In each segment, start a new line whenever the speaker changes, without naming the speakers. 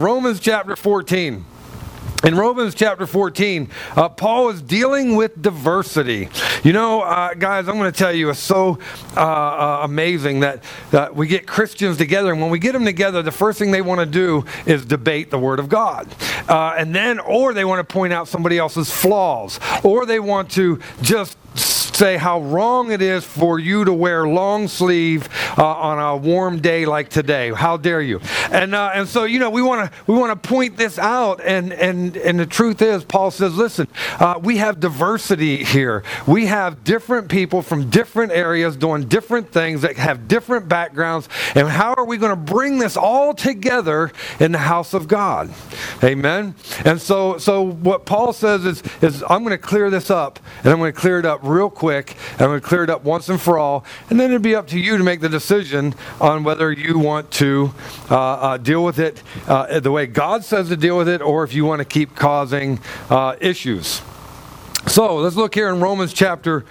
Romans chapter 14. In Romans chapter 14, Paul is dealing with diversity. You know, guys, I'm going to tell you, it's so amazing that we get Christians together, and when we get them together, the first thing they want to do is debate the Word of God. Or they want to point out somebody else's flaws, or they want to just say how wrong it is for you to wear long sleeve on a warm day like today. How dare you? And so, you know, we want to point this out, and the truth is, Paul says, listen, we have diversity here. We have different people from different areas doing different things that have different backgrounds, and how are we going to bring this all together in the house of God? Amen. And so what Paul says is I'm going to clear this up, and I'm going to clear it up real quick, and I'm going to clear it up once and for all, and then it'll be up to you to make the decision on whether you want to deal with it the way God says to deal with it, or if you want to keep causing issues. So let's look here in Romans chapter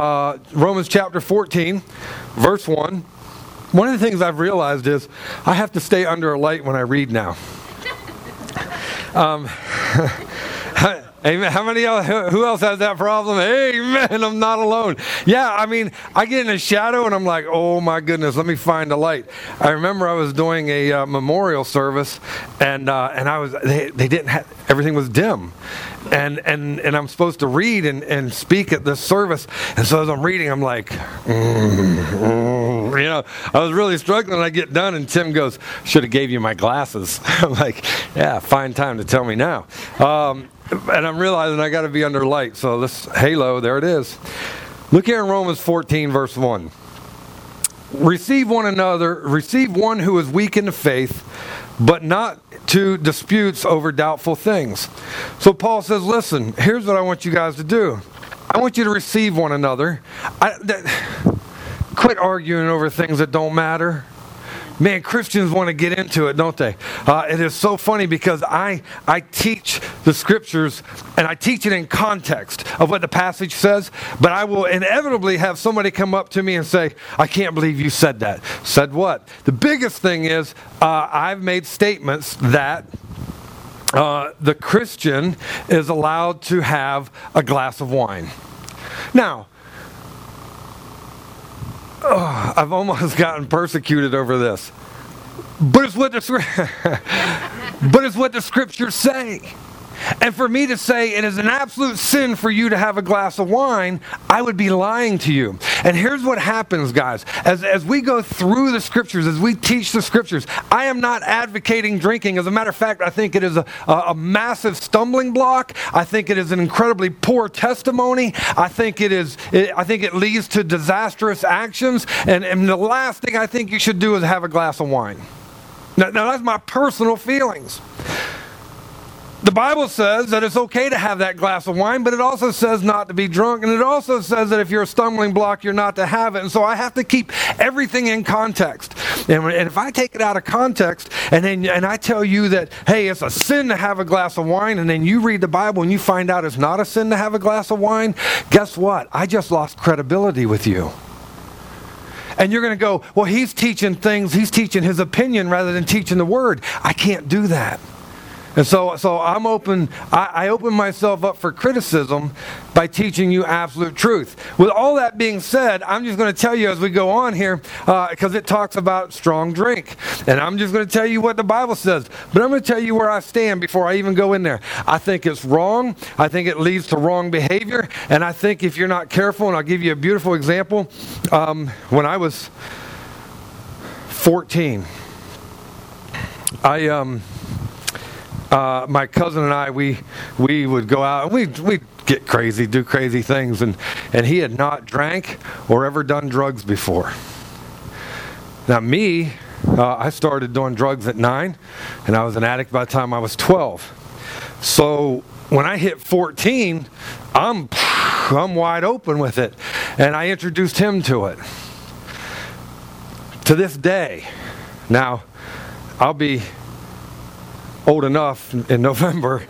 14, verse 1. One of the things I've realized is I have to stay under a light when I read now. Amen. How many else, who else has that problem? Amen. I'm not alone. Yeah, I mean, I get in a shadow and I'm like, oh my goodness, let me find a light. I remember I was doing a memorial service, and they didn't have, everything was dim. And I'm supposed to read and speak at this service. And so as I'm reading, I'm like, you know, I was really struggling. I get done and Tim goes, should have gave you my glasses. I'm like, yeah, fine time to tell me now. And I'm realizing I got to be under light. So this halo, there it is. Look here in Romans 14, verse 1. Receive one who is weak in the faith, but not to disputes over doubtful things. So Paul says, listen, here's what I want you guys to do. I want you to receive one another. Quit arguing over things that don't matter. Man, Christians want to get into it, don't they? It is so funny because I teach the scriptures, and I teach it in context of what the passage says, but I will inevitably have somebody come up to me and say, I can't believe you said that. Said what? The biggest thing is I've made statements that the Christian is allowed to have a glass of wine. Now, I've almost gotten persecuted over this. But it's what the scriptures say. And for me to say it is an absolute sin for you to have a glass of wine, I would be lying to you. And here's what happens, guys. As we go through the scriptures, as we teach the scriptures, I am not advocating drinking. As a matter of fact, I think it is a massive stumbling block. I think it is an incredibly poor testimony. I think it leads to disastrous actions. And the last thing I think you should do is have a glass of wine. Now that's my personal feelings. The Bible says that it's okay to have that glass of wine, but it also says not to be drunk, and it also says that if you're a stumbling block, you're not to have it. And so I have to keep everything in context. And if I take it out of context, and I tell you that, hey, it's a sin to have a glass of wine, and then you read the Bible and you find out it's not a sin to have a glass of wine, guess what? I just lost credibility with you. And you're going to go, well, he's teaching his opinion rather than teaching the word. I can't do that. And so I'm open. I open myself up for criticism by teaching you absolute truth. With all that being said, I'm just going to tell you as we go on here, because it talks about strong drink. And I'm just going to tell you what the Bible says. But I'm going to tell you where I stand before I even go in there. I think it's wrong. I think it leads to wrong behavior. And I think if you're not careful, and I'll give you a beautiful example. When I was 14, my cousin and I, we would go out and we'd get crazy, do crazy things, and he had not drank or ever done drugs before. Now me, I started doing drugs at 9, and I was an addict by the time I was 12. So when I hit 14, I'm wide open with it, and I introduced him to it. To this day, now I'll be old enough in November,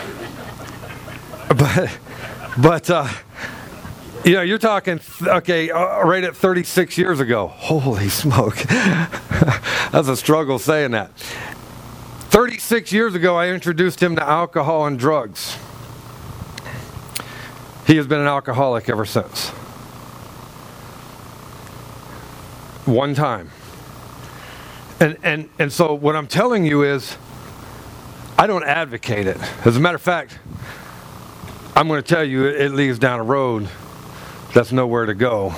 but you know, you're talking, okay, right at 36 years ago. Holy smoke. That's a struggle saying that. 36 6 years ago, I introduced him to alcohol and drugs. He has been an alcoholic ever since. One time. And so what I'm telling you is, I don't advocate it. As a matter of fact, I'm going to tell you it leads down a road that's nowhere to go.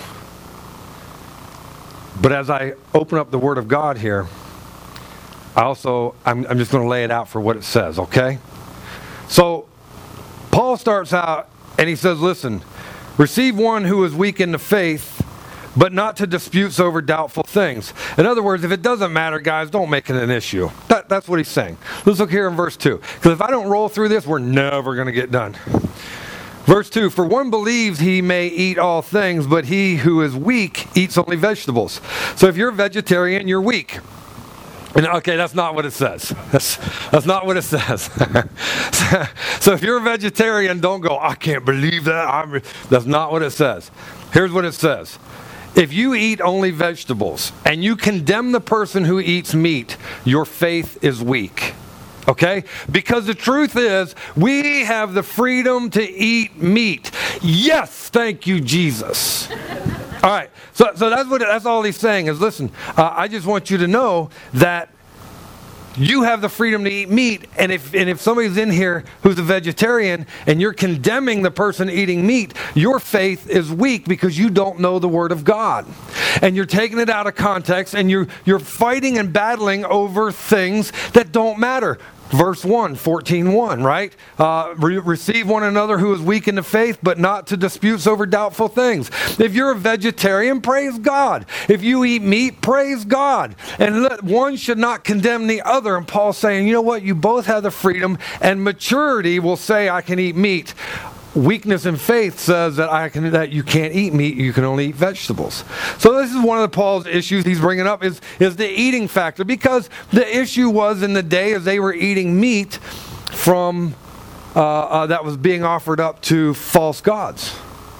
But as I open up the Word of God here, I'm just going to lay it out for what it says, okay? So, Paul starts out and he says, listen, receive one who is weak in the faith, but not to disputes over doubtful things. In other words, if it doesn't matter, guys, don't make it an issue. That's what he's saying. Let's look here in verse 2. Because if I don't roll through this, we're never going to get done. Verse 2, for one believes he may eat all things, but he who is weak eats only vegetables. So if you're a vegetarian, you're weak. And okay, that's not what it says. That's not what it says. So if you're a vegetarian, don't go, I can't believe that. That's not what it says. Here's what it says. If you eat only vegetables and you condemn the person who eats meat, your faith is weak. Okay? Because the truth is, we have the freedom to eat meat. Yes, thank you, Jesus. All right, so that's all he's saying is, listen, I just want you to know that you have the freedom to eat meat, and if somebody's in here who's a vegetarian and you're condemning the person eating meat, your faith is weak because you don't know the Word of God. And you're taking it out of context, and you're fighting and battling over things that don't matter. Verse 1, 14:1, right? Receive one another who is weak in the faith, but not to disputes over doubtful things. If you're a vegetarian, praise God. If you eat meat, praise God. And one should not condemn the other. And Paul's saying, you know what? You both have the freedom, and maturity will say, I can eat meat. Weakness in faith says that you can't eat meat, you can only eat vegetables. So this is one of Paul's issues he's bringing up is the eating factor, because the issue was in the day as they were eating meat from that was being offered up to false gods.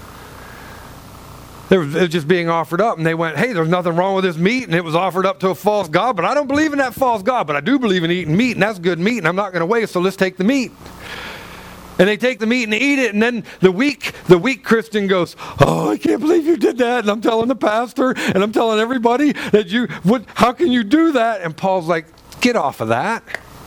It was just being offered up, and they went, hey, there's nothing wrong with this meat, and it was offered up to a false god, but I don't believe in that false god, but I do believe in eating meat, and that's good meat, and I'm not going to waste, so let's take the meat. And they take the meat and eat it, and then the weak Christian goes, oh, I can't believe you did that. And I'm telling the pastor, and I'm telling everybody that how can you do that? And Paul's like, get off of that.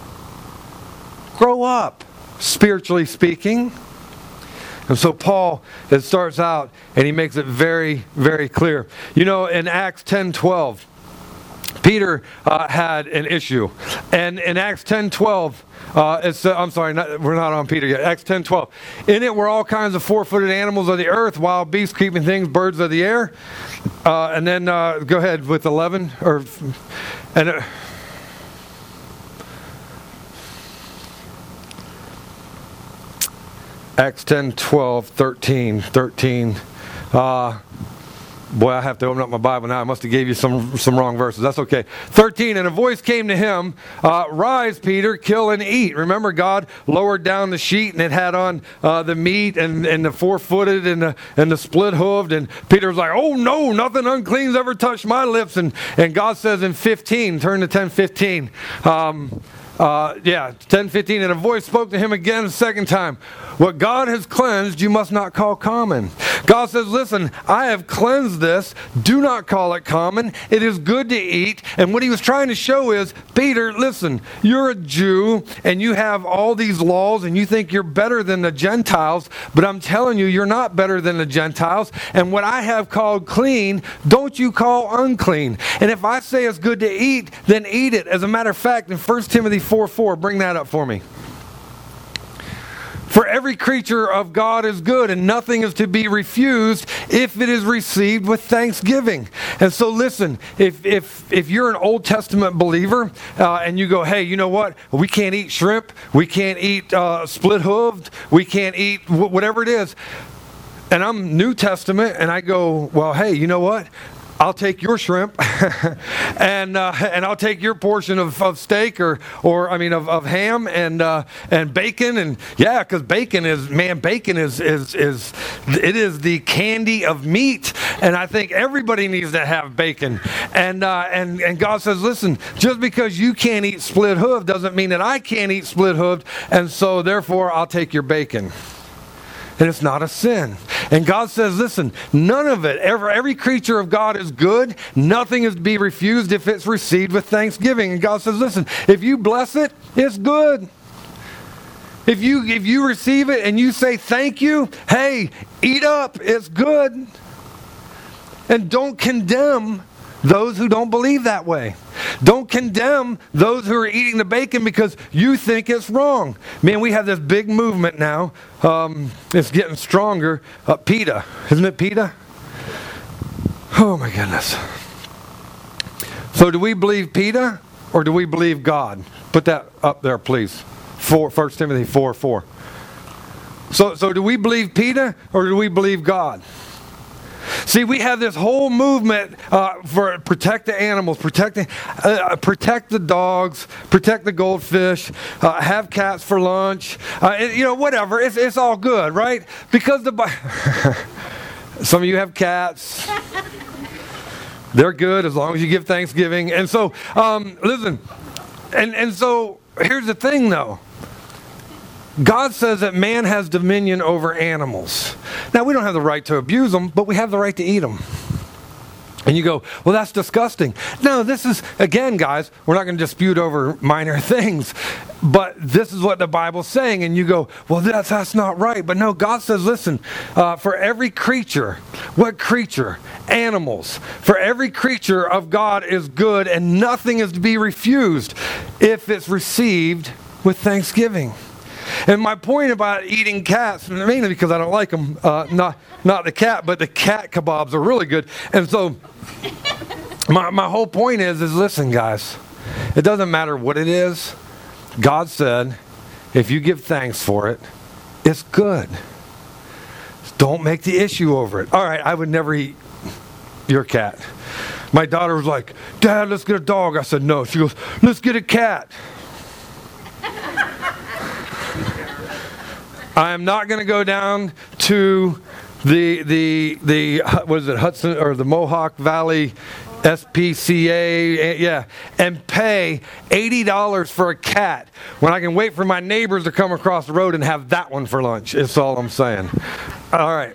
Grow up, spiritually speaking. And so Paul, it starts out, and he makes it very, very clear. You know, in Acts 10:12, Peter had an issue. And in Acts 10:12, we're not on Peter yet. Acts 10:12. In it were all kinds of four-footed animals of the earth, wild beasts, creeping things, birds of the air. And then go ahead with 11. Acts 10:12, 13. Boy, I have to open up my Bible now. I must have gave you some wrong verses. That's okay. 13, and a voice came to him, rise, Peter, kill and eat. Remember, God lowered down the sheet, and it had on the meat and the four-footed and the split-hooved. And Peter was like, oh, no, nothing unclean's ever touched my lips. And God says in 15, turn to 10:15. 10:15, and a voice spoke to him again a second time. What God has cleansed, you must not call common. God says, listen, I have cleansed this. Do not call it common. It is good to eat. And what he was trying to show is, Peter, listen, you're a Jew, and you have all these laws, and you think you're better than the Gentiles, but I'm telling you, you're not better than the Gentiles. And what I have called clean, don't you call unclean. And if I say it's good to eat, then eat it. As a matter of fact, in 1 Timothy 4:4, bring that up for me. For every creature of God is good, and nothing is to be refused if it is received with thanksgiving. And so listen, if you're an Old Testament believer, and you go, hey, you know what? We can't eat shrimp. We can't eat split-hooved. We can't eat whatever it is. And I'm New Testament, and I go, well, hey, you know what? I'll take your shrimp, and I'll take your portion of steak or of ham and bacon, and yeah, because bacon is the candy of meat, and I think everybody needs to have bacon, and God says, listen, just because you can't eat split hoof doesn't mean that I can't eat split hoofed, and so therefore I'll take your bacon. And it's not a sin. And God says, listen, none of it, every creature of God is good. Nothing is to be refused if it's received with thanksgiving. And God says, listen, if you bless it, it's good. If you receive it and you say thank you, hey, eat up, it's good. And don't condemn those who don't believe that way. Don't condemn those who are eating the bacon because you think it's wrong. Man, we have this big movement now. It's getting stronger. PETA. Isn't it PETA? Oh my goodness. So do we believe PETA or do we believe God? Put that up there, please. 1 Timothy 4:4. So do we believe PETA or do we believe God? See, we have this whole movement for protect the animals, protect the dogs, protect the goldfish, have cats for lunch, whatever. It's all good, right? Because some of you have cats. They're good as long as you give Thanksgiving. And so, listen, and so here's the thing, though. God says that man has dominion over animals. Now, we don't have the right to abuse them, but we have the right to eat them. And you go, well, that's disgusting. No, this is, again, guys, we're not going to dispute over minor things, but this is what the Bible's saying. And you go, well, that's not right. But no, God says, listen, for every creature, what creature? Animals. For every creature of God is good, and nothing is to be refused if it's received with thanksgiving. And my point about eating cats, mainly because I don't like them, not the cat, but the cat kebabs are really good. And so my whole point is listen, guys, it doesn't matter what it is. God said, if you give thanks for it, it's good. Don't make the issue over it. All right, I would never eat your cat. My daughter was like, Dad, let's get a dog. I said, no. She goes, let's get a cat. I am not going to go down to the what is it, Hudson or the Mohawk Valley SPCA, and pay $80 for a cat when I can wait for my neighbors to come across the road and have that one for lunch. That's all I'm saying. All right.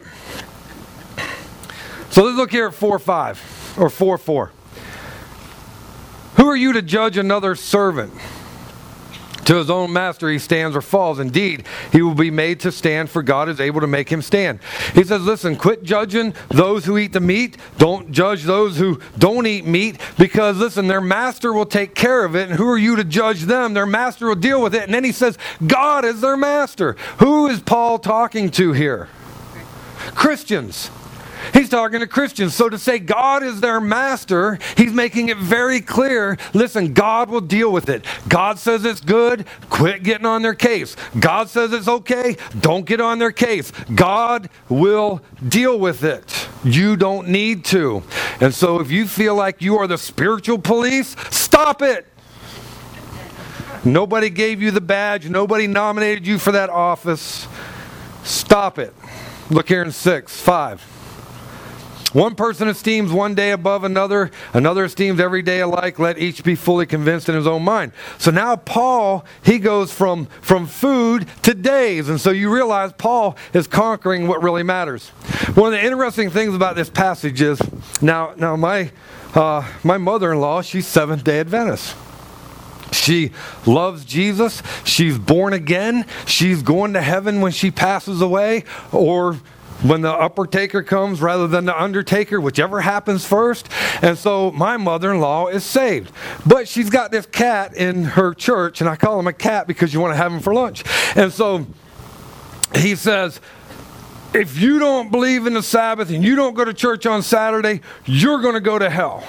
So let's look here at 4:5 or 4:4. Who are you to judge another servant? To his own master he stands or falls. Indeed, he will be made to stand, for God is able to make him stand. He says, listen, quit judging those who eat the meat. Don't judge those who don't eat meat, because, listen, their master will take care of it. And who are you to judge them? Their master will deal with it. And then he says, God is their master. Who is Paul talking to here? Christians. He's talking to Christians. So to say God is their master, he's making it very clear, listen, God will deal with it. God says it's good, quit getting on their case. God says it's okay, don't get on their case. God will deal with it. You don't need to. And so if you feel like you are the spiritual police, stop it. Nobody gave you the badge. Nobody nominated you for that office. Stop it. Look here in 6:5. One person esteems one day above another, another esteems every day alike. Let each be fully convinced in his own mind. So now Paul, he goes from food to days. And so you realize Paul is conquering what really matters. One of the interesting things about this passage is, now my mother-in-law, she's Seventh-day Adventist. She loves Jesus. She's born again. She's going to heaven when she passes away, or when the upper taker comes rather than the undertaker, whichever happens first. And so my mother-in-law is saved. But she's got this cat in her church, and I call him a cat because you want to have him for lunch. And so he says, if you don't believe in the Sabbath and you don't go to church on Saturday, you're going to go to hell.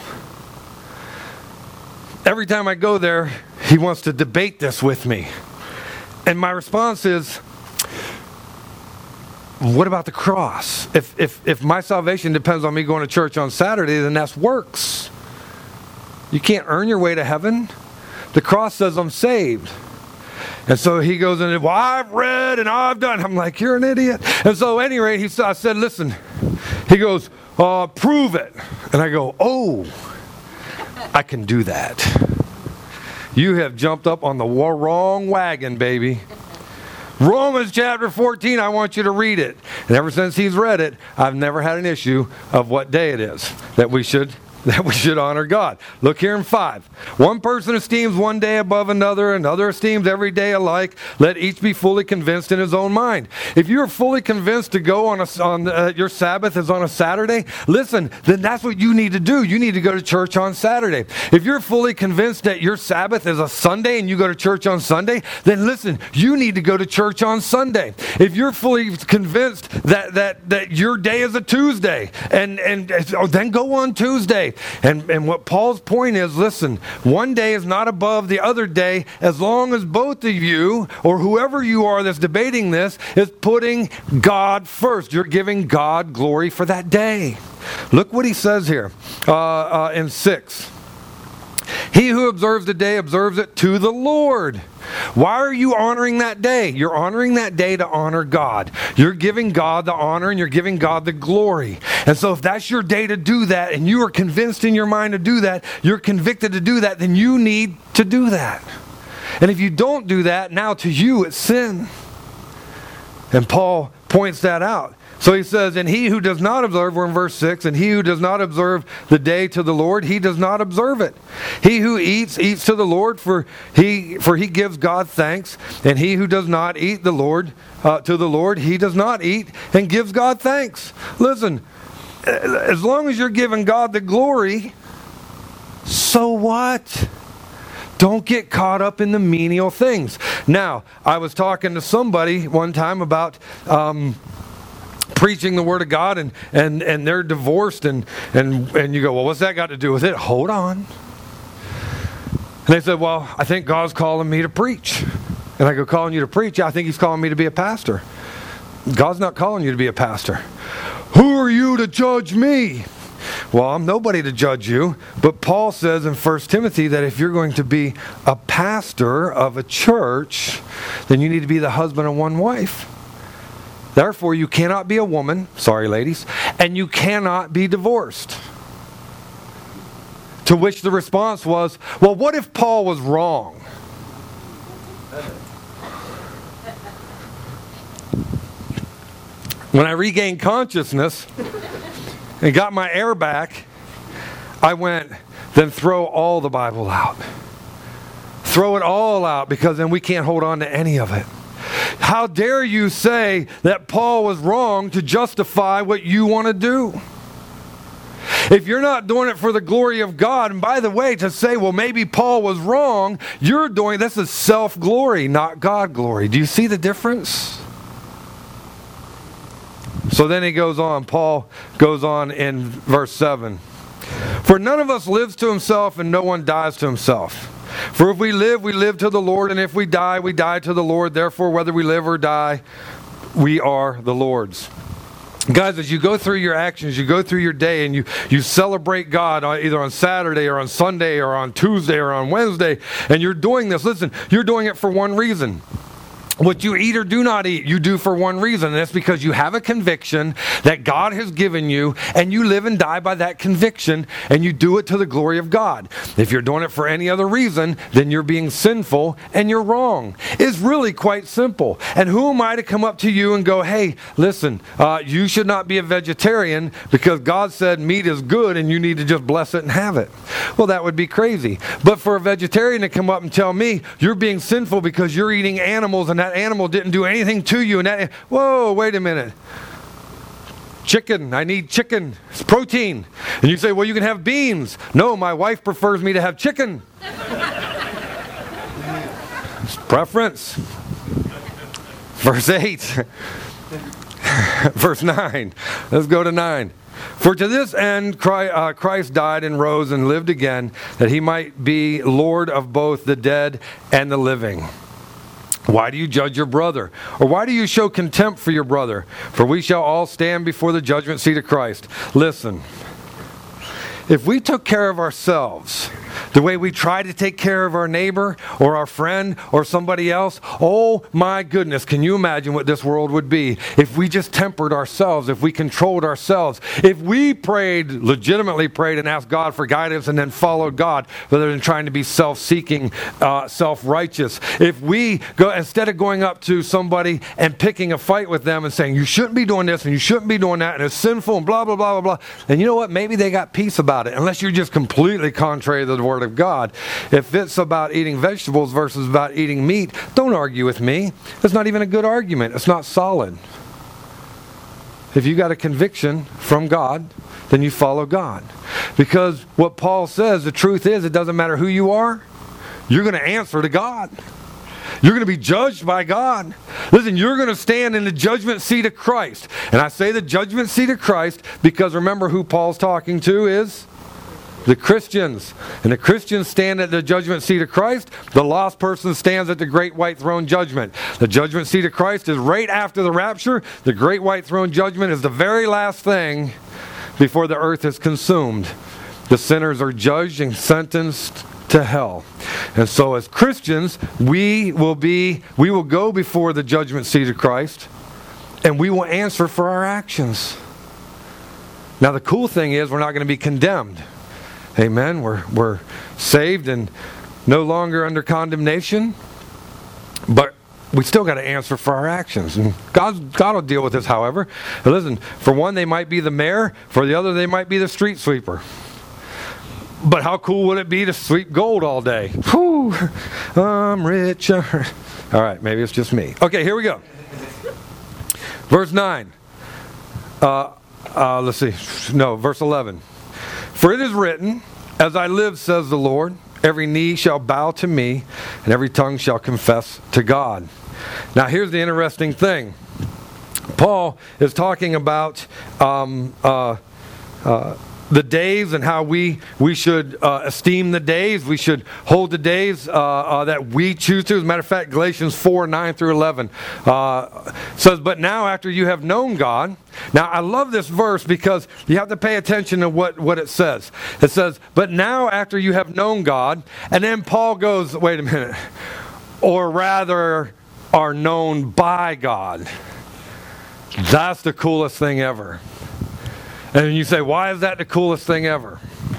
Every time I go there, he wants to debate this with me. And my response is, what about the cross? If my salvation depends on me going to church on Saturday, then that's works. You can't earn your way to heaven. The cross says I'm saved. And so he goes in, well, I've read and I've done. I'm like, you're an idiot. And so at any rate, I said, listen. He goes, prove it. And I go, oh, I can do that. You have jumped up on the wrong wagon, baby. Romans chapter 14, I want you to read it. And ever since he's read it, I've never had an issue of what day it is that we should honor God. Look here in 5. One person esteems one day above another, another esteems every day alike. Let each be fully convinced in his own mind. If you're fully convinced to go on your Sabbath is on a Saturday, listen, then that's what you need to do. You need to go to church on Saturday. If you're fully convinced that your Sabbath is a Sunday and you go to church on Sunday, then listen, you need to go to church on Sunday. If you're fully convinced that your day is a Tuesday, and then go on Tuesday. And what Paul's point is, listen, one day is not above the other day as long as both of you, or whoever you are that's debating this, is putting God first. You're giving God glory for that day. Look what he says here in 6. He who observes the day observes it to the Lord. Why are you honoring that day? You're honoring that day to honor God. You're giving God the honor and you're giving God the glory. And so if that's your day to do that and you are convinced in your mind to do that, you're convicted to do that, then you need to do that. And if you don't do that, now to you it's sin. And Paul points that out. So he says, and he who does not observe, we're in verse 6, and he who does not observe the day to the Lord, he does not observe it. He who eats to the Lord, for he gives God thanks. And he who does not eat to the Lord, he does not eat and gives God thanks. Listen, as long as you're giving God the glory, so what? Don't get caught up in the menial things. Now, I was talking to somebody one time about preaching the Word of God, and they're divorced, and you go, well, what's that got to do with it? Hold on. And they said, well, I think God's calling me to preach. And I go, calling you to preach? Yeah, I think he's calling me to be a pastor. God's not calling you to be a pastor. Who are you to judge me? Well, I'm nobody to judge you, but Paul says in 1 Timothy that if you're going to be a pastor of a church, then you need to be the husband of one wife. Therefore, you cannot be a woman, sorry ladies, and you cannot be divorced. To which the response was, well, what if Paul was wrong? When I regained consciousness and got my air back, I went, then throw all the Bible out. Throw it all out, because then we can't hold on to any of it. How dare you say that Paul was wrong to justify what you want to do? If you're not doing it for the glory of God, and by the way, to say, well, maybe Paul was wrong, you're doing, this is self-glory, not God glory. Do you see the difference? So then he goes on, Paul goes on in verse 7. For none of us lives to himself, and no one dies to himself. For if we live to the Lord, and if we die to the Lord. Therefore, whether we live or die, we are the Lord's. Guys, as you go through your actions, you go through your day, and you celebrate God either on Saturday or on Sunday or on Tuesday or on Wednesday, and you're doing this, listen, you're doing it for one reason. What you eat or do not eat, you do for one reason, and that's because you have a conviction that God has given you, and you live and die by that conviction, and you do it to the glory of God. If you're doing it for any other reason, then you're being sinful, and you're wrong. It's really quite simple. And who am I to come up to you and go, hey, listen, you should not be a vegetarian because God said meat is good, and you need to just bless it and have it? Well, that would be crazy. But for a vegetarian to come up and tell me, you're being sinful because you're eating animals, and that animal didn't do anything to you, and that, whoa, wait a minute. Chicken, I need chicken. It's protein. And you say, well, you can have beans. No, my wife prefers me to have chicken. It's preference. Verse 8. Verse 9. Let's go to 9. For to this end Christ died and rose and lived again, that he might be Lord of both the dead and the living. Why do you judge your brother? Or why do you show contempt for your brother? For we shall all stand before the judgment seat of Christ. Listen, if we took care of ourselves the way we try to take care of our neighbor or our friend or somebody else, oh my goodness, can you imagine what this world would be if we just tempered ourselves, if we controlled ourselves, if we legitimately prayed and asked God for guidance and then followed God rather than trying to be self-seeking, self-righteous. If we go, instead of going up to somebody and picking a fight with them and saying, you shouldn't be doing this and you shouldn't be doing that and it's sinful and blah, blah, blah, blah, blah. And you know what? Maybe they got peace about it, unless you're just completely contrary to the Word of God. If it's about eating vegetables versus about eating meat, don't argue with me. It's not even a good argument. It's not solid. If you got a conviction from God, then you follow God. Because what Paul says, the truth is, it doesn't matter who you are, you're going to answer to God. You're going to be judged by God. Listen, you're going to stand in the judgment seat of Christ. And I say the judgment seat of Christ because remember who Paul's talking to is the Christians. And the Christians stand at the judgment seat of Christ. The lost person stands at the great white throne judgment. The judgment seat of Christ is right after the rapture. The great white throne judgment is the very last thing before the earth is consumed. The sinners are judged and sentenced to hell. And so as Christians, we will go before the judgment seat of Christ and we will answer for our actions. Now the cool thing is we're not going to be condemned. Amen. We're saved and no longer under condemnation, but we still got to answer for our actions. And God will deal with this, however. But listen, for one, they might be the mayor. For the other, they might be the street sweeper. But how cool would it be to sweep gold all day? Whew, I'm rich. All right, maybe it's just me. Okay, here we go. Verse 9. Let's see. No, verse 11. For it is written, as I live, says the Lord, every knee shall bow to me, and every tongue shall confess to God. Now here's the interesting thing. Paul is talking about the days and how we should esteem the days. We should hold the days that we choose to. As a matter of fact, Galatians 4, 9 through 11 says, but now after you have known God. Now I love this verse because you have to pay attention to what it says. It says, but now after you have known God. And then Paul goes, wait a minute. Or rather are known by God. That's the coolest thing ever. And you say, why is that the coolest thing ever?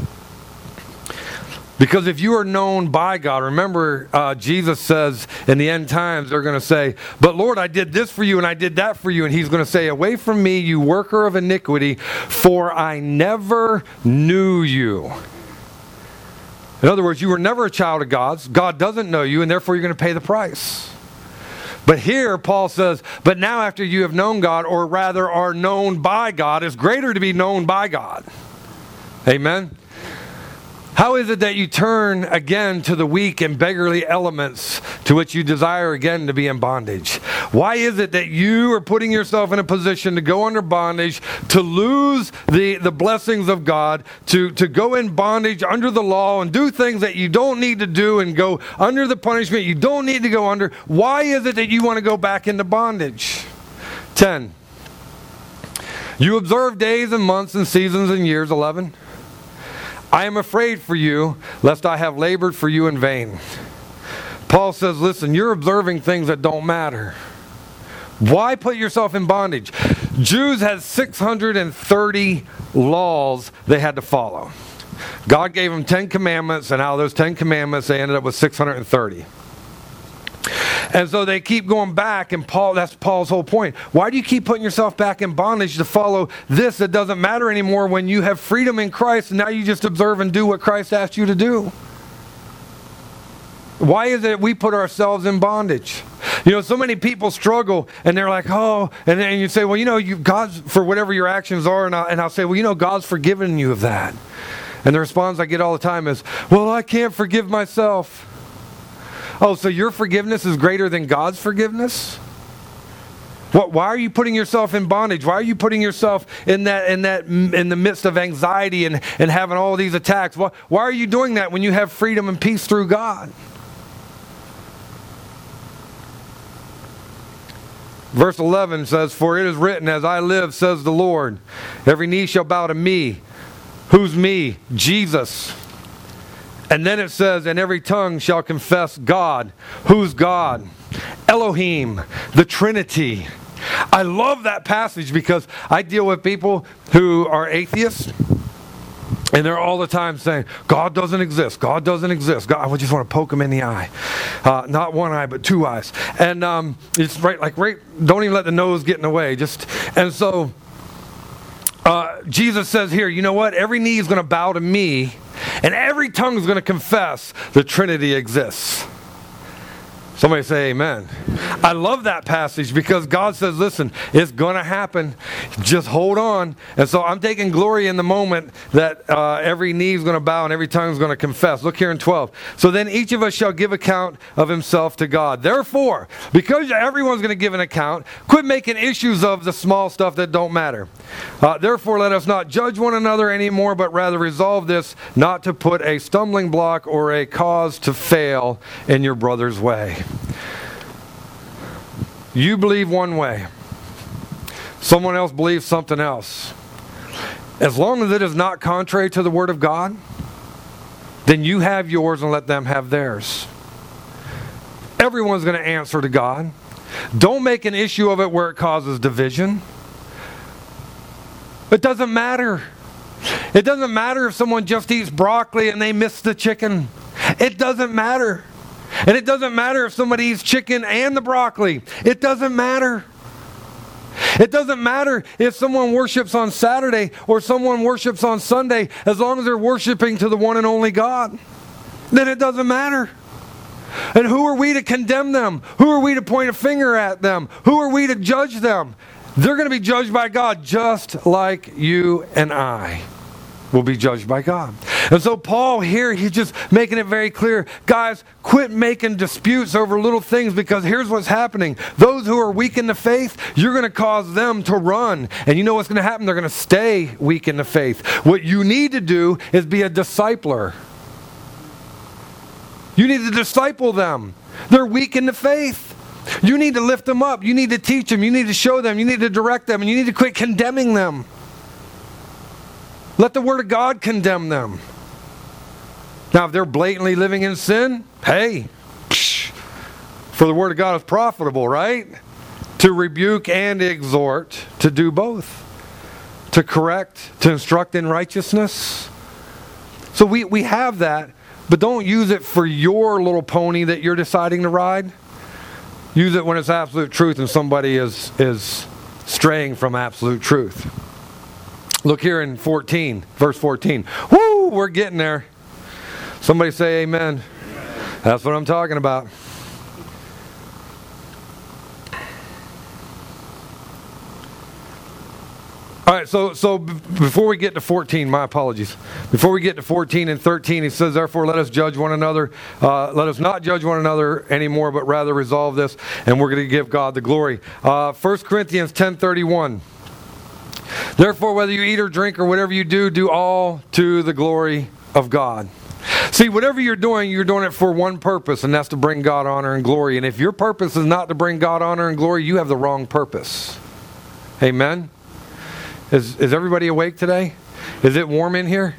Because if you are known by God, remember Jesus says in the end times, they're going to say, but Lord, I did this for you and I did that for you. And he's going to say, away from me, you worker of iniquity, for I never knew you. In other words, you were never a child of God's. God doesn't know you, and therefore you're going to pay the price. But here, Paul says, but now after you have known God, or rather are known by God, it's greater to be known by God. Amen? How is it that you turn again to the weak and beggarly elements to which you desire again to be in bondage? Why is it that you are putting yourself in a position to go under bondage, to lose the blessings of God, to go in bondage under the law and do things that you don't need to do and go under the punishment you don't need to go under? Why is it that you want to go back into bondage? 10. You observe days and months and seasons and years. 11. I am afraid for you, lest I have labored for you in vain. Paul says, listen, you're observing things that don't matter. Why put yourself in bondage? Jews had 630 laws they had to follow. God gave them 10 commandments, and out of those 10 commandments, they ended up with 630. And so they keep going back, and that's Paul's whole point. Why do you keep putting yourself back in bondage to follow this that doesn't matter anymore when you have freedom in Christ and now you just observe and do what Christ asked you to do? Why is it we put ourselves in bondage? You know, so many people struggle and they're like, oh, and then you say, well, you know, God's for whatever your actions are, and I'll say, well, you know, God's forgiven you of that. And the response I get all the time is, well, I can't forgive myself. Oh, so your forgiveness is greater than God's forgiveness? Why are you putting yourself in bondage? Why are you putting yourself in the midst of anxiety and having all these attacks? Why are you doing that when you have freedom and peace through God? Verse 11 says, "For it is written, as I live, says the Lord, every knee shall bow to me." Who's me? Jesus. And then it says, "and every tongue shall confess God." Who's God? Elohim, the Trinity. I love that passage because I deal with people who are atheists, and they're all the time saying, God doesn't exist, God doesn't exist. God, I just want to poke them in the eye. Not one eye, but two eyes. And it's right, don't even let the nose get in the way. And so Jesus says here, you know what? Every knee is going to bow to me, and every tongue is going to confess the Trinity exists. Somebody say amen. I love that passage because God says, listen, it's going to happen. Just hold on. And so I'm taking glory in the moment that every knee is going to bow and every tongue is going to confess. Look here in 12. "So then each of us shall give account of himself to God. Therefore, because everyone's going to give an account, quit making issues of the small stuff that don't matter. Therefore, let us not judge one another anymore, but rather resolve this, not to put a stumbling block or a cause to fail in your brother's way." You believe one way. Someone else believes something else. As long as it is not contrary to the Word of God, then you have yours and let them have theirs. Everyone's going to answer to God. Don't make an issue of it where it causes division. It doesn't matter. It doesn't matter if someone just eats broccoli and they miss the chicken. It doesn't matter. And it doesn't matter if somebody eats chicken and the broccoli. It doesn't matter. It doesn't matter if someone worships on Saturday or someone worships on Sunday, as long as they're worshiping to the one and only God. Then it doesn't matter. And who are we to condemn them? Who are we to point a finger at them? Who are we to judge them? They're going to be judged by God just like you and I will be judged by God. And so Paul here, he's just making it very clear. Guys, quit making disputes over little things, because here's what's happening. Those who are weak in the faith, you're going to cause them to run. And you know what's going to happen? They're going to stay weak in the faith. What you need to do is be a discipler. You need to disciple them. They're weak in the faith. You need to lift them up. You need to teach them. You need to show them. You need to direct them. And you need to quit condemning them. Let the Word of God condemn them. Now, if they're blatantly living in sin, hey, for the Word of God is profitable, right? To rebuke and exhort, to do both. To correct, to instruct in righteousness. So we have that, but don't use it for your little pony that you're deciding to ride. Use it when it's absolute truth and somebody is straying from absolute truth. Look here in 14, verse 14. Woo, we're getting there. Somebody say amen. That's what I'm talking about. All right, so before we get to 14, my apologies. Before we get to 14 and 13, he says, therefore let us judge one another. Let us not judge one another anymore, but rather resolve this, and we're going to give God the glory. 1 Corinthians 10:31. Therefore, whether you eat or drink or whatever you do, do all to the glory of God. See, whatever you're doing it for one purpose, and that's to bring God honor and glory. And if your purpose is not to bring God honor and glory, you have the wrong purpose. Amen? Is everybody awake today? Is it warm in here?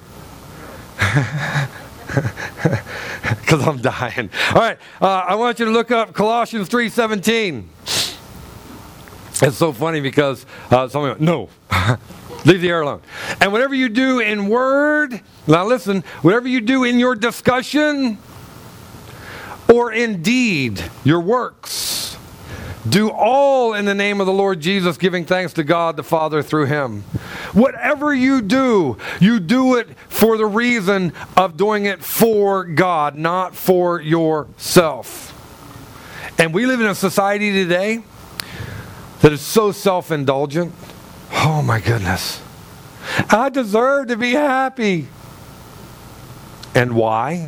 Because I'm dying. All right, I want you to look up Colossians 3:17. It's so funny because someone goes, no, leave the air alone. And whatever you do in word, now listen, whatever you do in your discussion or in deed, your works, do all in the name of the Lord Jesus, giving thanks to God the Father through Him. Whatever you do it for the reason of doing it for God, not for yourself. And we live in a society today that is so self-indulgent. Oh my goodness. I deserve to be happy. And why?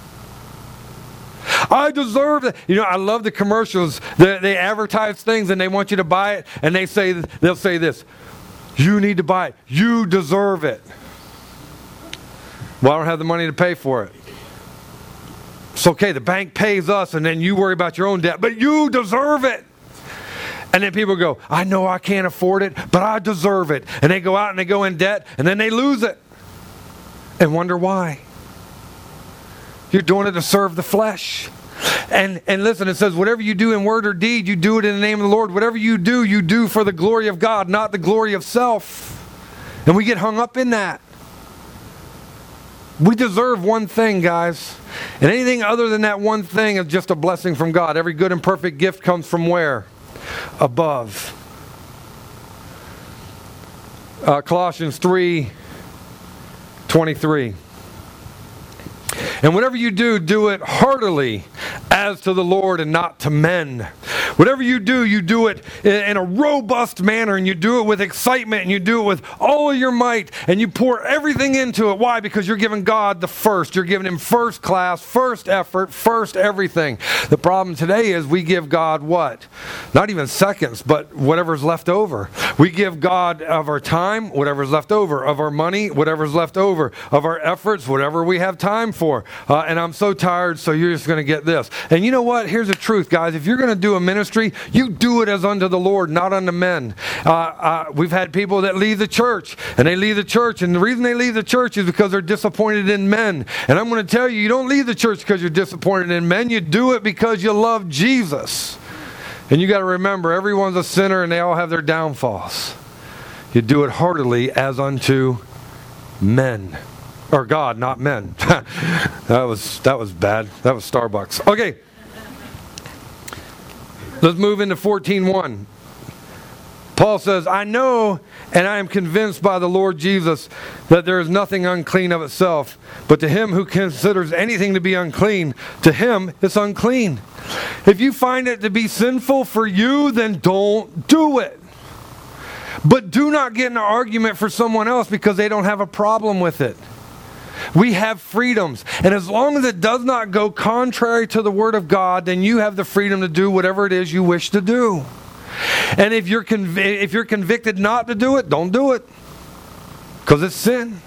I deserve it. You know, I love the commercials. They advertise things and they want you to buy it, and they'll say this: you need to buy it. You deserve it. Well, I don't have the money to pay for it. It's okay. The bank pays us, and then you worry about your own debt. But you deserve it. And then people go, I know I can't afford it, but I deserve it. And they go out and they go in debt, and then they lose it. And wonder why. You're doing it to serve the flesh. And listen, it says, whatever you do in word or deed, you do it in the name of the Lord. Whatever you do for the glory of God, not the glory of self. And we get hung up in that. We deserve one thing, guys. And anything other than that one thing is just a blessing from God. Every good and perfect gift comes from where? Above. Colossians 3:23. And whatever you do it heartily as to the Lord and not to men. Whatever you do it in a robust manner, and you do it with excitement, and you do it with all of your might, and you pour everything into it. Why? Because you're giving God the first. You're giving Him first class, first effort, first everything. The problem today is we give God what? Not even seconds, but whatever's left over. We give God of our time, whatever's left over, of our money, whatever's left over, of our efforts, whatever we have time for. And I'm so tired, so you're just going to get this. And you know what? Here's the truth, guys. If you're going to do a ministry, you do it as unto the Lord, not unto men. We've had people that leave the church, and they leave the church, and the reason they leave the church is because they're disappointed in men. And I'm going to tell you, you don't leave the church because you're disappointed in men. You do it because you love Jesus. And you got to remember, everyone's a sinner, and they all have their downfalls. You do it heartily as unto men. Or God, not men. That was bad. That was Starbucks. Okay. Let's move into 14:1. Paul says, I know and I am convinced by the Lord Jesus that there is nothing unclean of itself, but to him who considers anything to be unclean, to him it's unclean. If you find it to be sinful for you, then don't do it. But do not get in an argument for someone else because they don't have a problem with it. We have freedoms, and as long as it does not go contrary to the Word of God, then you have the freedom to do whatever it is you wish to do. And if you're convicted not to do it, don't do it, because it's sin.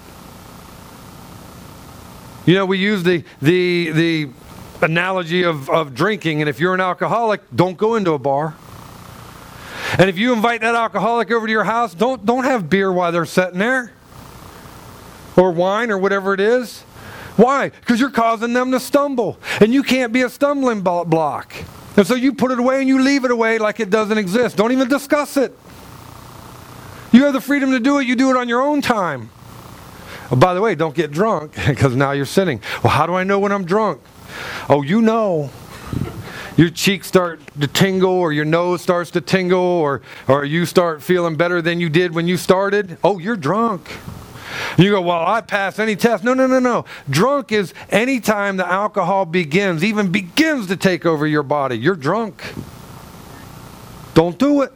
You know, we use the analogy of drinking, and if you're an alcoholic, don't go into a bar. And if you invite that alcoholic over to your house, don't have beer while they're sitting there. Or wine or whatever it is. Why? Because you're causing them to stumble. And you can't be a stumbling block. And so you put it away and you leave it away like it doesn't exist. Don't even discuss it. You have the freedom to do it. You do it on your own time. Oh, by the way, don't get drunk because now you're sinning. Well, how do I know when I'm drunk? Oh, you know. Your cheeks start to tingle, or your nose starts to tingle, or you start feeling better than you did when you started. Oh, you're drunk. You go, well, I pass any test. No. Drunk is any time the alcohol even begins to take over your body. You're drunk. Don't do it.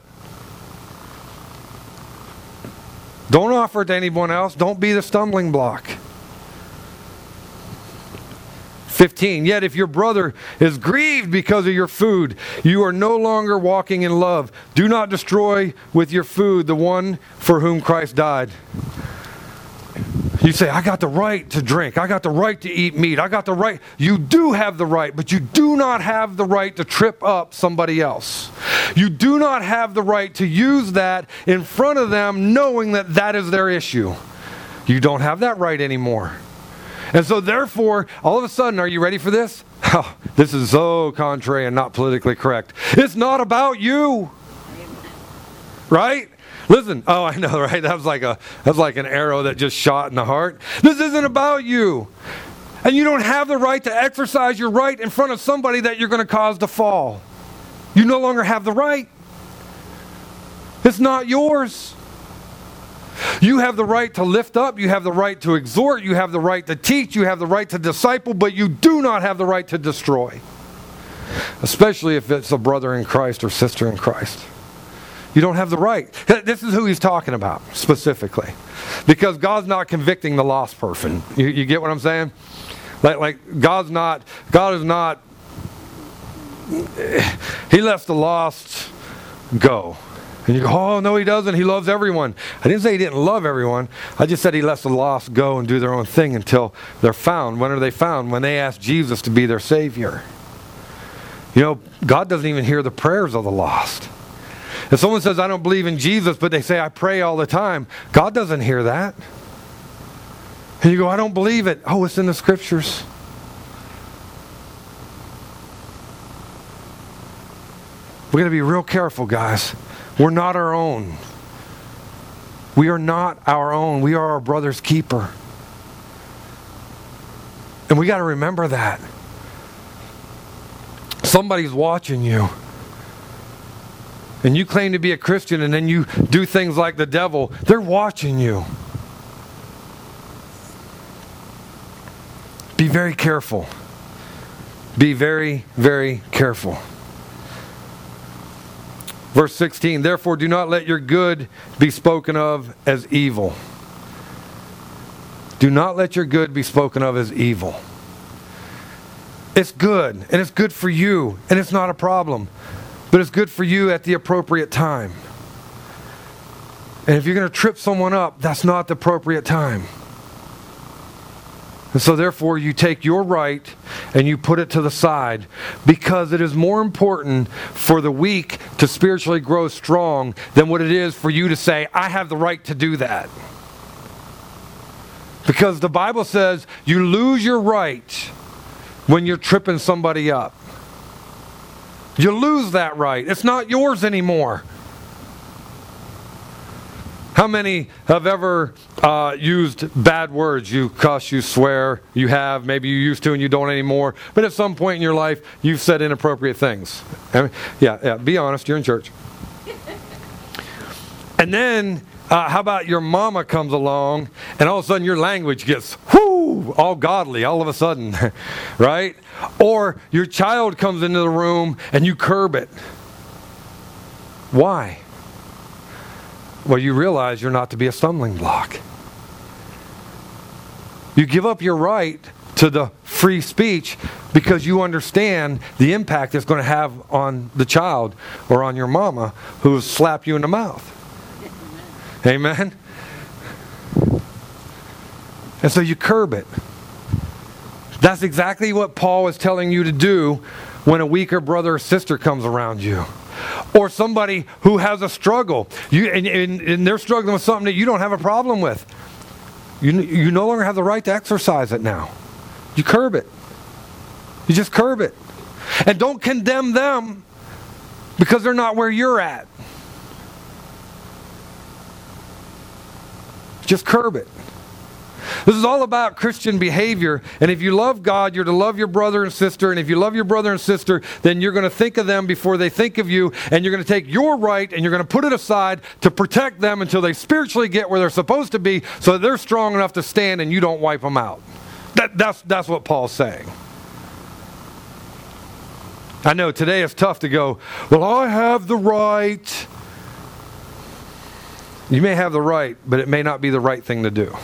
Don't offer it to anyone else. Don't be the stumbling block. 15, yet if your brother is grieved because of your food, you are no longer walking in love. Do not destroy with your food the one for whom Christ died. You say, I got the right to drink. I got the right to eat meat. I got the right. You do have the right, but you do not have the right to trip up somebody else. You do not have the right to use that in front of them knowing that that is their issue. You don't have that right anymore. And so therefore, all of a sudden, are you ready for this? Oh, this is so contrary and not politically correct. It's not about you. Right? Listen, oh, I know, right? That was like an arrow that just shot in the heart. This isn't about you. And you don't have the right to exercise your right in front of somebody that you're going to cause to fall. You no longer have the right. It's not yours. You have the right to lift up. You have the right to exhort. You have the right to teach. You have the right to disciple, but you do not have the right to destroy. Especially if it's a brother in Christ or sister in Christ. You don't have the right. This is who he's talking about specifically. Because God's not convicting the lost person. You get what I'm saying? Like God is not, he lets the lost go. And you go, oh, no, he doesn't. He loves everyone. I didn't say he didn't love everyone. I just said he lets the lost go and do their own thing until they're found. When are they found? When they ask Jesus to be their Savior. You know, God doesn't even hear the prayers of the lost. If someone says, I don't believe in Jesus, but they say, I pray all the time, God doesn't hear that. And you go, I don't believe it. Oh, it's in the Scriptures. We're going to be real careful, guys. We're not our own. We are not our own. We are our brother's keeper. And we got to remember that. Somebody's watching you. And you claim to be a Christian and then you do things like the devil. They're watching you. Be very careful. Be very, very careful. Verse 16, therefore do not let your good be spoken of as evil. Do not let your good be spoken of as evil. It's good, and it's good for you, and it's not a problem. But it's good for you at the appropriate time. And if you're going to trip someone up, that's not the appropriate time. And so therefore you take your right and you put it to the side, because it is more important for the weak to spiritually grow strong than what it is for you to say, I have the right to do that. Because the Bible says you lose your right when you're tripping somebody up. You lose that right. It's not yours anymore. How many have ever used bad words? You cuss, you swear, you have, maybe you used to and you don't anymore. But at some point in your life, you've said inappropriate things. I mean, yeah, be honest, you're in church. And then, how about your mama comes along and all of a sudden your language gets, all godly all of a sudden, right? Or your child comes into the room and you curb it. Why? Well, you realize you're not to be a stumbling block. You give up your right to the free speech because you understand the impact it's going to have on the child or on your mama who slapped you in the mouth. Amen? And so you curb it. That's exactly what Paul is telling you to do when a weaker brother or sister comes around you. Or somebody who has a struggle. And they're struggling with something that you don't have a problem with. You no longer have the right to exercise it now. You curb it. You just curb it. And don't condemn them because they're not where you're at. Just curb it. This is all about Christian behavior. And if you love God, you're to love your brother and sister. And if you love your brother and sister, then you're going to think of them before they think of you. And you're going to take your right and you're going to put it aside to protect them until they spiritually get where they're supposed to be so that they're strong enough to stand and you don't wipe them out. That's what Paul's saying. I know today it's tough to go, well, I have the right. You may have the right, but it may not be the right thing to do.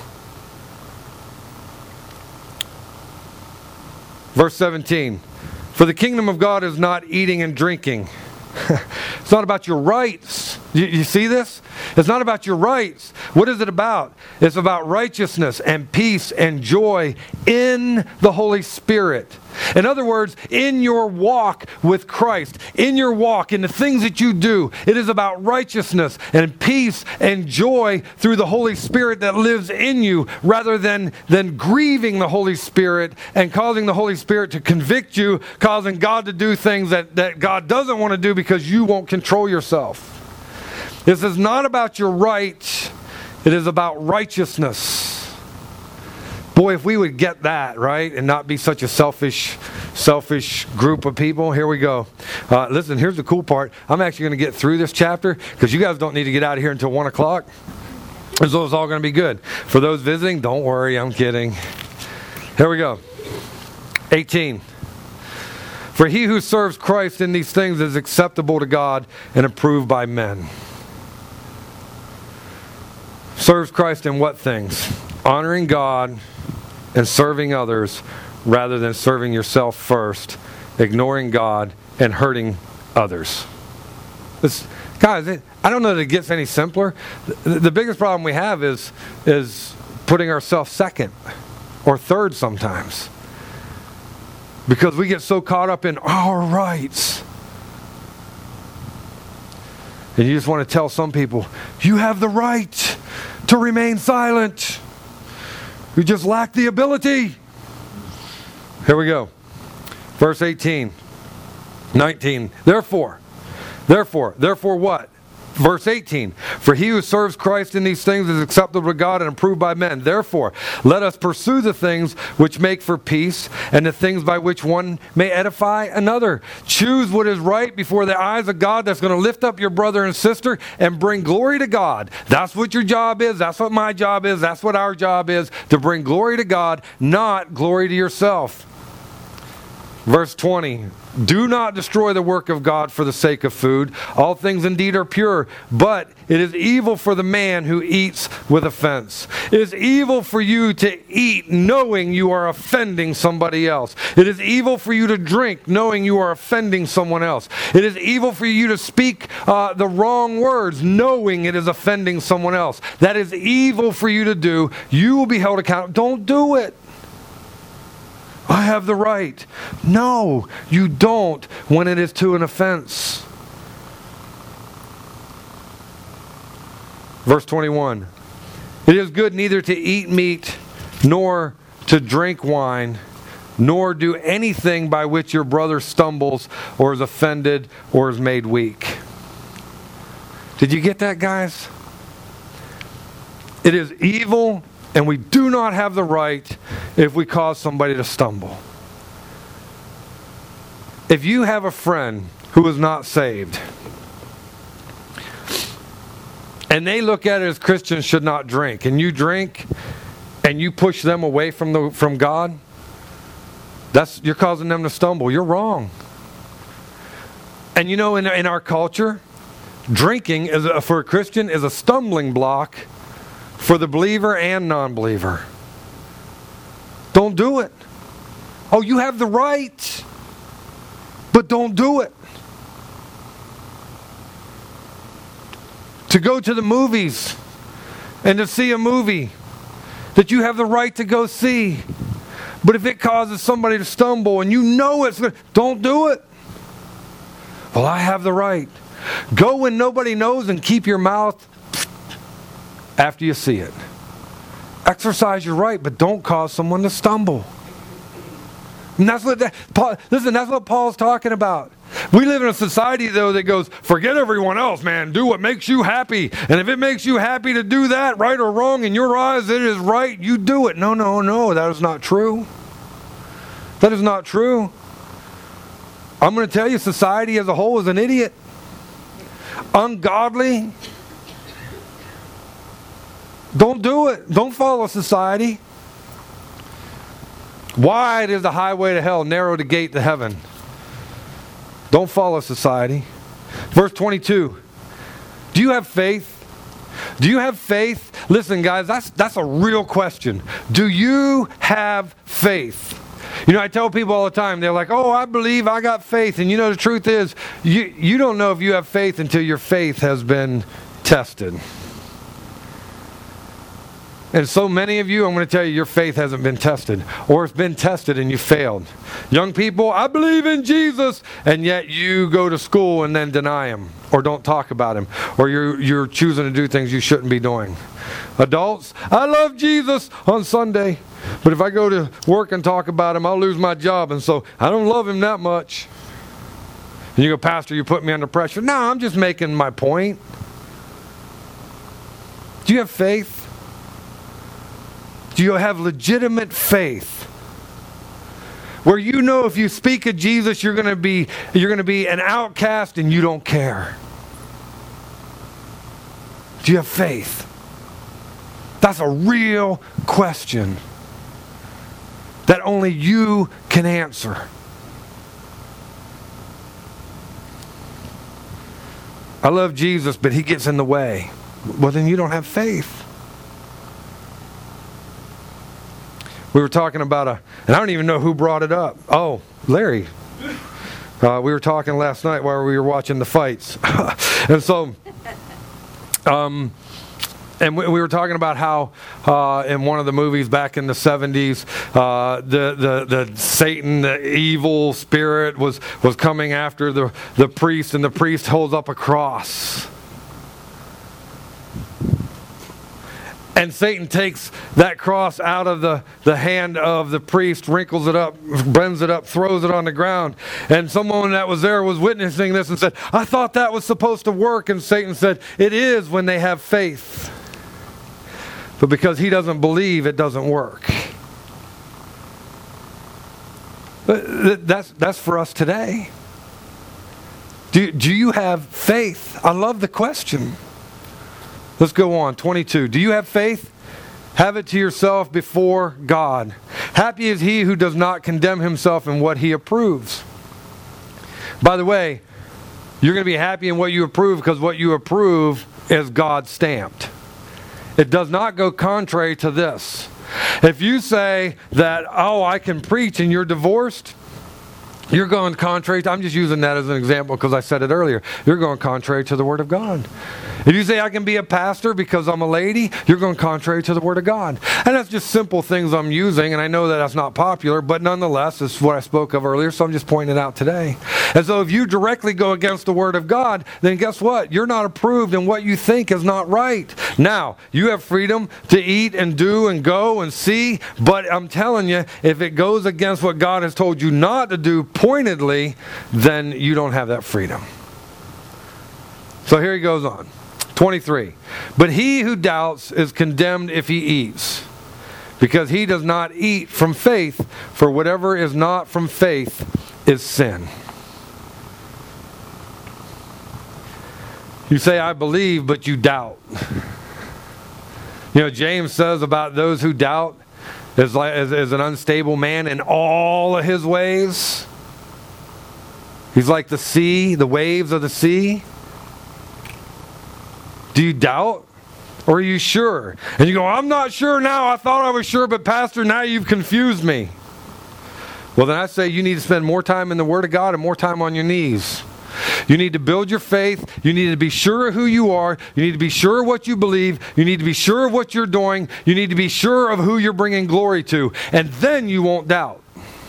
Verse 17, for the kingdom of God is not eating and drinking. It's not about your rights. You see this? It's not about your rights. What is it about? It's about righteousness and peace and joy in the Holy Spirit. In other words, in your walk with Christ, in your walk, in the things that you do, it is about righteousness and peace and joy through the Holy Spirit that lives in you, rather than grieving the Holy Spirit and causing the Holy Spirit to convict you, causing God to do things that God doesn't want to do because you won't control yourself. This is not about your right. It is about righteousness. Boy, if we would get that, right, and not be such a selfish group of people. Here we go. Listen, here's the cool part. I'm actually going to get through this chapter because you guys don't need to get out of here until 1 o'clock. So it's all going to be good. For those visiting, don't worry, I'm kidding. Here we go. 18. For he who serves Christ in these things is acceptable to God and approved by men. Serves Christ in what things? Honoring God and serving others rather than serving yourself first, ignoring God and hurting others. Guys, I don't know that it gets any simpler. The biggest problem we have is putting ourselves second or third sometimes. Because we get so caught up in our rights. And you just want to tell some people, you have the right to remain silent. You just lack the ability. Here we go. Verse 18, 19. Therefore what? Verse 18, for he who serves Christ in these things is acceptable to God and approved by men. Therefore, let us pursue the things which make for peace and the things by which one may edify another. Choose what is right before the eyes of God that's going to lift up your brother and sister and bring glory to God. That's what your job is. That's what my job is. That's what our job is, to bring glory to God, not glory to yourself. Verse 20, do not destroy the work of God for the sake of food. All things indeed are pure, but it is evil for the man who eats with offense. It is evil for you to eat knowing you are offending somebody else. It is evil for you to drink knowing you are offending someone else. It is evil for you to speak the wrong words knowing it is offending someone else. That is evil for you to do. You will be held accountable. Don't do it. I have the right. No, you don't when it is to an offense. Verse 21. It is good neither to eat meat nor to drink wine, nor do anything by which your brother stumbles or is offended or is made weak. Did you get that, guys? It is evil, and we do not have the right if we cause somebody to stumble. If you have a friend who is not saved, and they look at it as Christians should not drink, and you drink, and you push them away from God, you're causing them to stumble. You're wrong. And you know, in our culture, drinking for a Christian is a stumbling block for the believer and non-believer. Don't do it. Oh, you have the right, but don't do it. To go to the movies and to see a movie that you have the right to go see, but if it causes somebody to stumble and you know it's good, don't do it. Well, I have the right. Go when nobody knows and keep your mouth after you see it. Exercise your right, but don't cause someone to stumble. And that's what Paul's talking about. We live in a society, though, that goes, forget everyone else, man. Do what makes you happy. And if it makes you happy to do that, right or wrong, in your eyes, it is right, you do it. No, that is not true. That is not true. I'm going to tell you, society as a whole is an idiot. Ungodly. Don't do it. Don't follow society. Wide is the highway to hell, narrow the gate to heaven. Don't follow society. Verse 22. Do you have faith? Do you have faith? Listen, guys, that's a real question. Do you have faith? You know, I tell people all the time, they're like, oh, I believe, I got faith. And you know, the truth is, you don't know if you have faith until your faith has been tested. And so many of you, I'm going to tell you, your faith hasn't been tested. Or it's been tested and you failed. Young people, I believe in Jesus. And yet you go to school and then deny him. Or don't talk about him. Or you're choosing to do things you shouldn't be doing. Adults, I love Jesus on Sunday. But if I go to work and talk about him, I'll lose my job. And so I don't love him that much. And you go, Pastor, you put me under pressure. No, I'm just making my point. Do you have faith? Do you have legitimate faith? Where you know if you speak of Jesus, you're going to be an outcast and you don't care. Do you have faith? That's a real question that only you can answer. I love Jesus, but he gets in the way. Well, then you don't have faith. We were talking about and I don't even know who brought it up. Oh, Larry. We were talking last night while we were watching the fights. And so, and we were talking about how in one of the movies back in the 70s, the Satan, the evil spirit was coming after the priest, and the priest holds up a cross. And Satan takes that cross out of the hand of the priest, wrinkles it up, bends it up, throws it on the ground. And someone that was there was witnessing this and said, I thought that was supposed to work. And Satan said, it is when they have faith. But because he doesn't believe, it doesn't work. But that's for us today. Do you have faith? I love the question. Let's go on. 22. Do you have faith? Have it to yourself before God. Happy is he who does not condemn himself in what he approves. By the way, you're going to be happy in what you approve because what you approve is God stamped. It does not go contrary to this. If you say that, oh, I can preach and you're divorced, you're going contrary to, I'm just using that as an example because I said it earlier. You're going contrary to the Word of God. If you say I can be a pastor because I'm a lady, you're going contrary to the Word of God. And that's just simple things I'm using, and I know that that's not popular, but nonetheless, it's what I spoke of earlier, so I'm just pointing it out today. And so if you directly go against the Word of God, then guess what? You're not approved, and what you think is not right. Now, you have freedom to eat and do and go and see, but I'm telling you, if it goes against what God has told you not to do pointedly, then you don't have that freedom. So here he goes on. 23. But he who doubts is condemned if he eats, because he does not eat from faith, for whatever is not from faith is sin. You say, I believe, but you doubt. You know, James says about those who doubt is an unstable man in all of his ways. He's like the sea, the waves of the sea. Do you doubt? Or are you sure? And you go, I'm not sure now. I thought I was sure, but Pastor, now you've confused me. Well, then I say you need to spend more time in the Word of God and more time on your knees. You need to build your faith. You need to be sure of who you are. You need to be sure of what you believe. You need to be sure of what you're doing. You need to be sure of who you're bringing glory to. And then you won't doubt.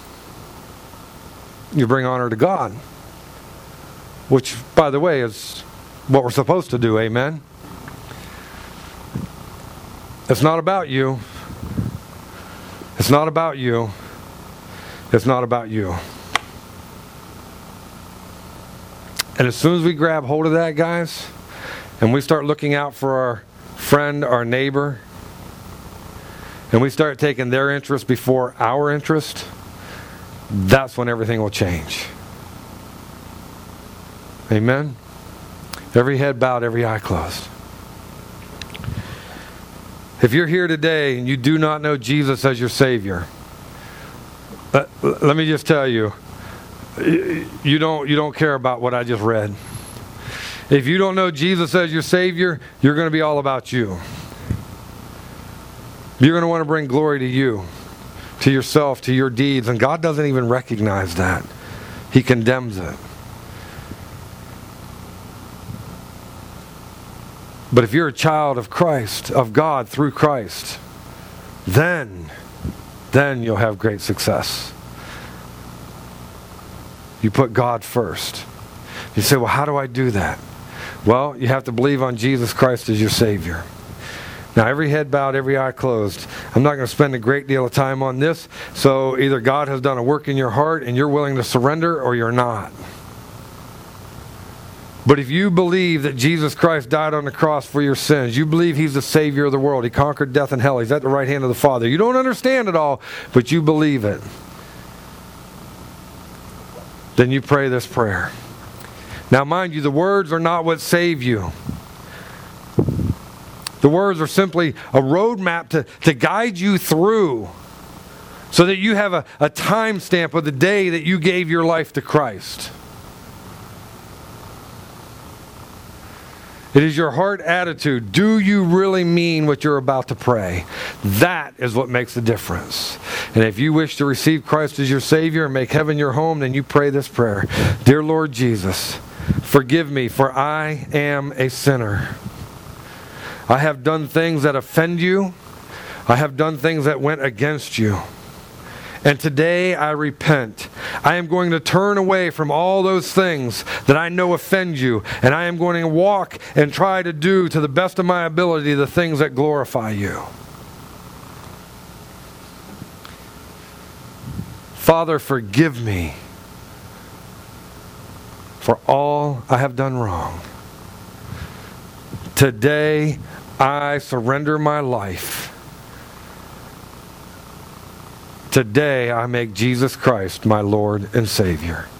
You bring honor to God. Which, by the way, is what we're supposed to do. Amen? It's not about you. It's not about you. It's not about you. And as soon as we grab hold of that, guys, and we start looking out for our friend, our neighbor, and we start taking their interest before our interest, that's when everything will change. Amen? Every head bowed, every eye closed. If you're here today and you do not know Jesus as your Savior, let me just tell you, you don't care about what I just read. If you don't know Jesus as your Savior, you're going to be all about you. You're going to want to bring glory to you, to yourself, to your deeds, and God doesn't even recognize that. He condemns it. But if you're a child of Christ, of God through Christ, then you'll have great success. You put God first. You say, well, how do I do that? Well, you have to believe on Jesus Christ as your Savior. Now, every head bowed, every eye closed. I'm not going to spend a great deal of time on this, so either God has done a work in your heart and you're willing to surrender, or you're not. But if you believe that Jesus Christ died on the cross for your sins, you believe He's the Savior of the world, He conquered death and hell, He's at the right hand of the Father. You don't understand it all, but you believe it. Then you pray this prayer. Now, mind you, the words are not what save you. The words are simply a roadmap to guide you through so that you have a time stamp of the day that you gave your life to Christ. It is your heart attitude. Do you really mean what you're about to pray? That is what makes the difference. And if you wish to receive Christ as your Savior and make heaven your home, then you pray this prayer. Dear Lord Jesus, forgive me, for I am a sinner. I have done things that offend you. I have done things that went against you. And today I repent. I am going to turn away from all those things that I know offend you, and I am going to walk and try to do to the best of my ability the things that glorify you. Father, forgive me for all I have done wrong. Today, I surrender my life. Today, I make Jesus Christ my Lord and Savior.